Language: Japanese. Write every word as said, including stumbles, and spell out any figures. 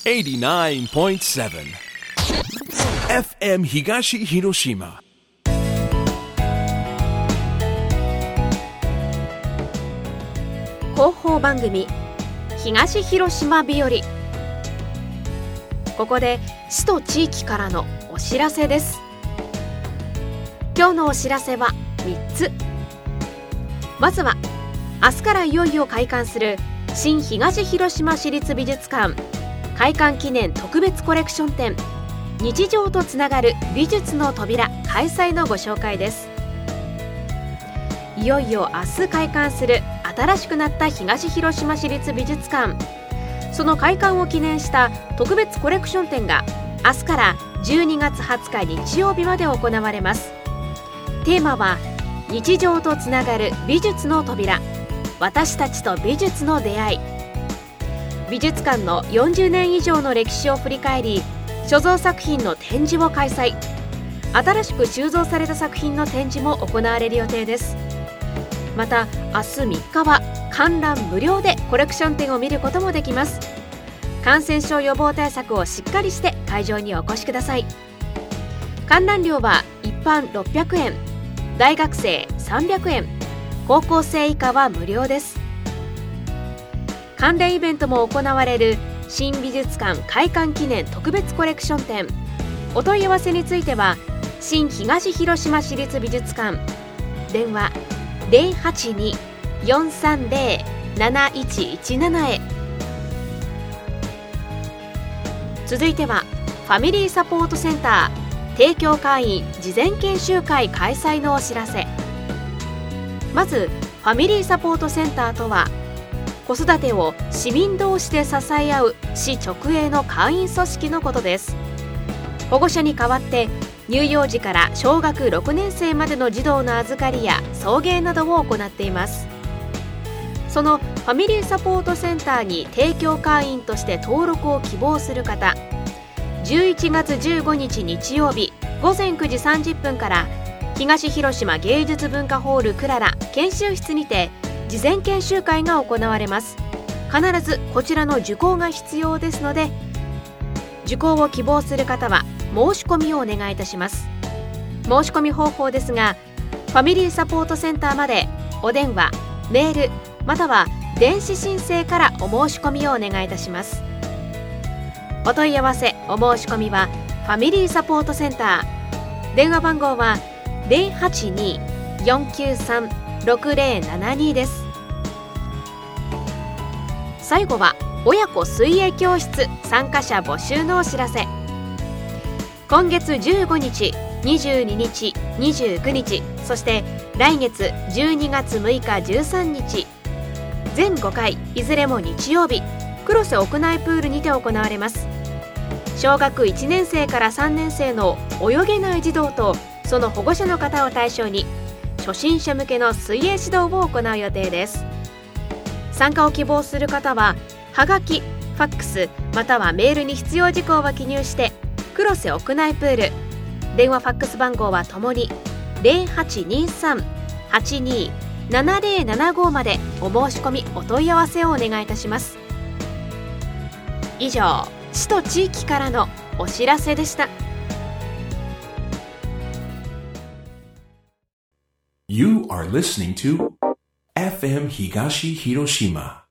エイティナインポイントセブン エフエム 東広島。 広報番組東広島日和。ここで市と地域からのお知らせです。今日のお知らせはみっつ。まずは明日からいよいよ開館する新東広島市立美術館開館記念特別コレクション展、日常とつながる美術の扉開催のご紹介です。いよいよ明日開館する新しくなった東広島市立美術館、その開館を記念した特別コレクション展が明日からじゅうにがつはつか日曜日まで行われます。テーマは日常とつながる美術の扉、私たちと美術の出会い。美術館のよんじゅうねん以上の歴史を振り返り、所蔵作品の展示を開催。新しく収蔵された作品の展示も行われる予定です。また明日みっかは観覧無料でコレクション展を見ることもできます。感染症予防対策をしっかりして会場にお越しください。観覧料は一般ろっぴゃくえん、大学生さんびゃくえん、高校生以下は無料です。関連イベントも行われる新美術館開館記念特別コレクション展。お問い合わせについては新東広島市立美術館電話 ゼロはちに よんさんゼロ なないちいちなな へ。続いてはファミリーサポートセンター提供会員事前研修会開催のお知らせ。まずファミリーサポートセンターとは、子育てを市民同士で支え合う市直営の会員組織のことです。保護者に代わって乳幼児から小学ろくねん生までの児童の預かりや送迎などを行っています。そのファミリーサポートセンターに提供会員として登録を希望する方、じゅういちがつじゅうごにち日曜日ごぜんくじさんじゅっぷんから東広島芸術文化ホールクララ研修室にて事前研修会が行われます。必ずこちらの受講が必要ですので、受講を希望する方は申し込みをお願いいたします。申し込み方法ですが、ファミリーサポートセンターまでお電話、メールまたは電子申請からお申し込みをお願いいたします。お問い合わせお申し込みはファミリーサポートセンター、電話番号は ゼロはちに よんきゅうさん ろくぜろななに です。最後は親子水泳教室参加者募集のお知らせ。今月じゅうごにち、にじゅうににち、にじゅうくにち、そして来月じゅうにがつむいかじゅうさんにち、全ごかいいずれも日曜日、黒瀬屋内プールにて行われます。小学いちねん生からさんねん生の泳げない児童とその保護者の方を対象に初心者向けの水泳指導を行う予定です。参加を希望する方ははがき、ファックスまたはメールに必要事項を記入して黒瀬屋内プール、電話ファックス番号はともに ゼロはちにさん はちにななゼロななご までお申し込みお問い合わせをお願いいたします。以上、市と地域からのお知らせでした。 You are listening to エフエム 東広島